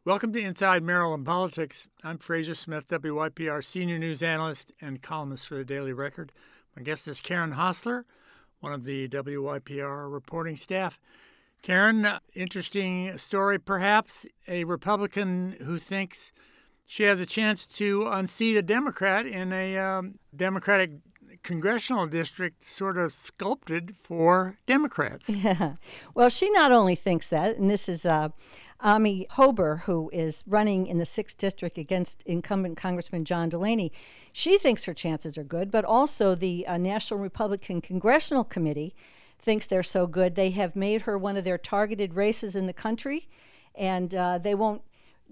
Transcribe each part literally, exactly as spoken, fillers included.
Welcome to Inside Maryland Politics. I'm Fraser Smith, W Y P R senior news analyst and columnist for the Daily Record. My guest is Karen Hostler, one of the W Y P R reporting staff. Karen, interesting story perhaps. A Republican who thinks she has a chance to unseat a Democrat in a um, Democratic congressional district sort of sculpted for Democrats. Yeah. Well, she not only thinks that, and this is uh, Ami Hoeber, who is running in the sixth District against incumbent Congressman John Delaney. She thinks her chances are good, but also the uh, National Republican Congressional Committee thinks they're so good. They have made her one of their targeted races in the country, and uh, they won't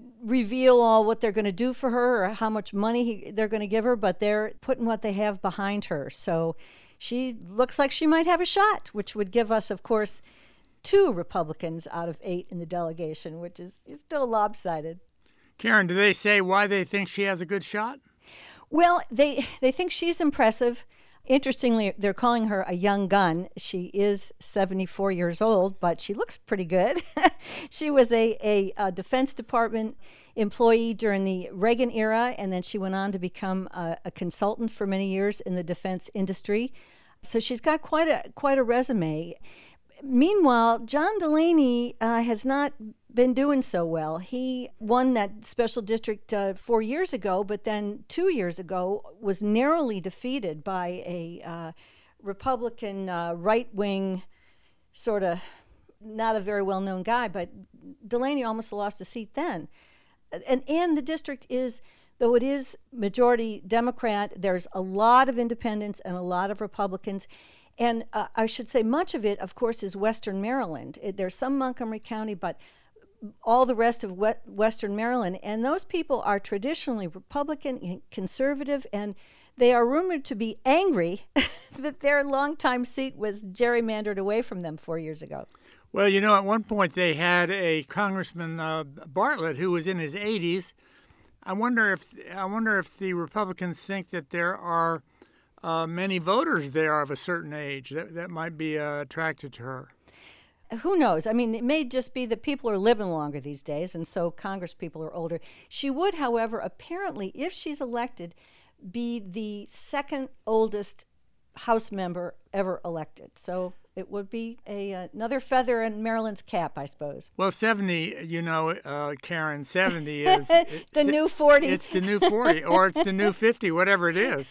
reveal all what they're going to do for her or how much money he, they're going to give her, but they're putting what they have behind her. So she looks like she might have a shot, which would give us, of course, two Republicans out of eight in the delegation, which is, is still lopsided. Karen, do they say why they think she has a good shot? Well, they they think she's impressive. Interestingly, they're calling her a young gun. She is seventy-four years old, but she looks pretty good. She was a, a, a Defense Department employee during the Reagan era, and then she went on to become a, a consultant for many years in the defense industry. So she's got quite a quite a resume. Meanwhile, John Delaney uh, has not been doing so well. He won that special district uh, four years ago, but then two years ago was narrowly defeated by a uh, Republican uh, right-wing sort of, not a very well-known guy, but Delaney almost lost a seat then. And, and the district is, though it is majority Democrat, there's a lot of independents and a lot of Republicans. And uh, I should say much of it, of course, is Western Maryland. It, there's some Montgomery County, but all the rest of we- Western Maryland. And those people are traditionally Republican, conservative, and they are rumored to be angry that their longtime seat was gerrymandered away from them four years ago. Well, you know, at one point they had a Congressman uh, Bartlett who was in his eighties. I wonder if I wonder if the Republicans think that there are Uh, many voters there of a certain age that, that might be uh, attracted to her. Who knows? I mean, it may just be that people are living longer these days, and so Congress people are older. She would, however, apparently, if she's elected, be the second oldest House member ever elected. So it would be a uh, another feather in Maryland's cap, I suppose. Well, seventy, you know, uh, Karen, seventy is the new forty. It's the new forty, or it's the new fifty, whatever it is.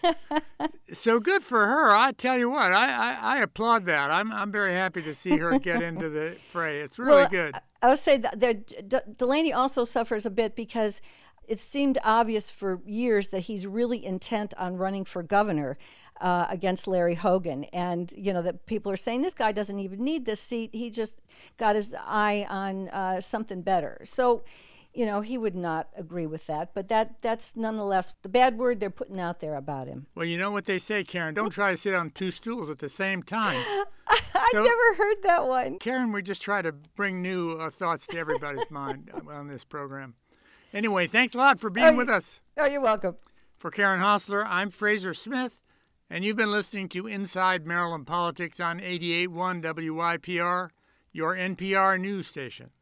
So good for her. I tell you what, I, I, I applaud that. I'm I'm very happy to see her get into the fray. It's really well, good. I, I would say that there, D- Delaney also suffers a bit because it seemed obvious for years that he's really intent on running for governor uh, against Larry Hogan. And, you know, that people are saying this guy doesn't even need this seat. He just got his eye on uh, something better. So, you know, he would not agree with that. But that that's nonetheless the bad word they're putting out there about him. Well, you know what they say, Karen, don't try to sit on two stools at the same time. I've So, never heard that one. Karen, we just try to bring new uh, thoughts to everybody's mind on this program. Anyway, thanks a lot for being Oh, with us. Oh, you're welcome. For Karen Hostler, I'm Fraser Smith, and you've been listening to Inside Maryland Politics on eighty-eight point one W Y P R, your N P R news station.